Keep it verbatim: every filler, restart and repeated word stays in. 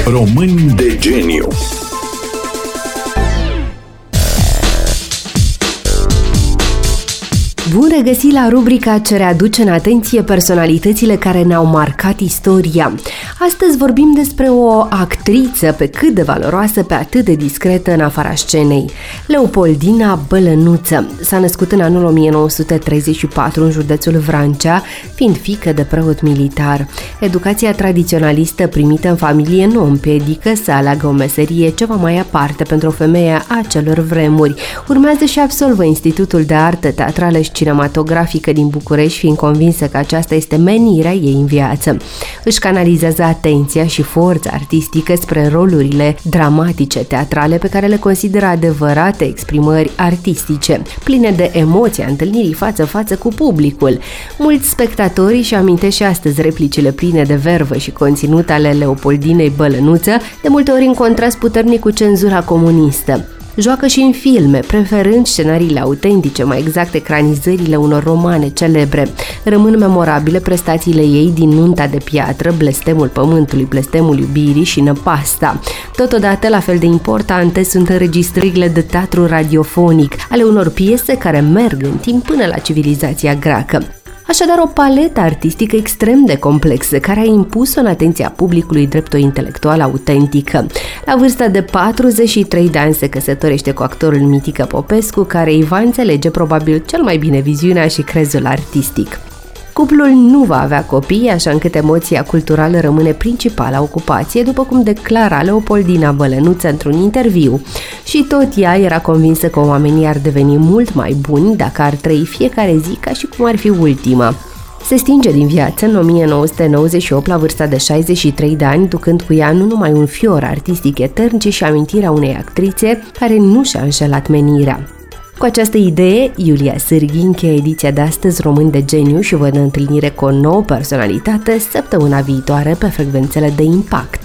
Români de geniu. Bun regăsit la rubrica ce readuce în atenție personalitățile care ne-au marcat istoria. Astăzi vorbim despre o actriță pe cât de valoroasă, pe atât de discretă în afara scenei. Leopoldina Bălănuță s-a născut în anul o mie nouă sute treizeci și patru în județul Vrancea, fiind fiică de preot militar. Educația tradiționalistă primită în familie nu o împiedică să aleagă o meserie ceva mai aparte pentru o femeie a acelor vremuri. Urmează și absolvă Institutul de Artă Teatrală și Cinematografică din București, fiind convinsă că aceasta este menirea ei în viață. Își canalizează atenția și forța artistică spre rolurile dramatice, teatrale, pe care le consideră adevărate exprimări artistice, pline de emoția întâlnirii față-față cu publicul. Mulți spectatori își amintesc și astăzi replicile pline de vervă și conținut ale Leopoldinei Bălănuță, de multe ori în contrast puternic cu cenzura comunistă. Joacă și în filme, preferând scenariile autentice, mai exact ecranizările unor romane celebre. Rămân memorabile prestațiile ei din Nunta de piatră, Blestemul pământului, Blestemul iubirii și Năpasta. Totodată, la fel de importante sunt înregistrările de teatru radiofonic ale unor piese care merg în timp până la civilizația greacă. Așadar, o paletă artistică extrem de complexă, care a impus-o în atenția publicului drept o intelectuală autentică. La vârsta de patruzeci și trei de ani se căsătorește cu actorul Mitică Popescu, care îi va înțelege probabil cel mai bine viziunea și crezul artistic. Cuplul nu va avea copii, așa încât emoția culturală rămâne principala ocupație, după cum declara Leopoldina Bălănuță într-un interviu. Și tot ea era convinsă că oamenii ar deveni mult mai buni dacă ar trăi fiecare zi ca și cum ar fi ultima. Se stinge din viață în o mie nouă sute nouăzeci și opt la vârsta de șaizeci și trei de ani, ducând cu ea nu numai un fior artistic etern, ci și amintirea unei actrițe care nu și-a înșelat menirea. Cu această idee, Iulia Sârghi încheie ediția de astăzi Români de Geniu și vă dă întâlnire cu o nouă personalitate săptămâna viitoare pe frecvențele de Impact.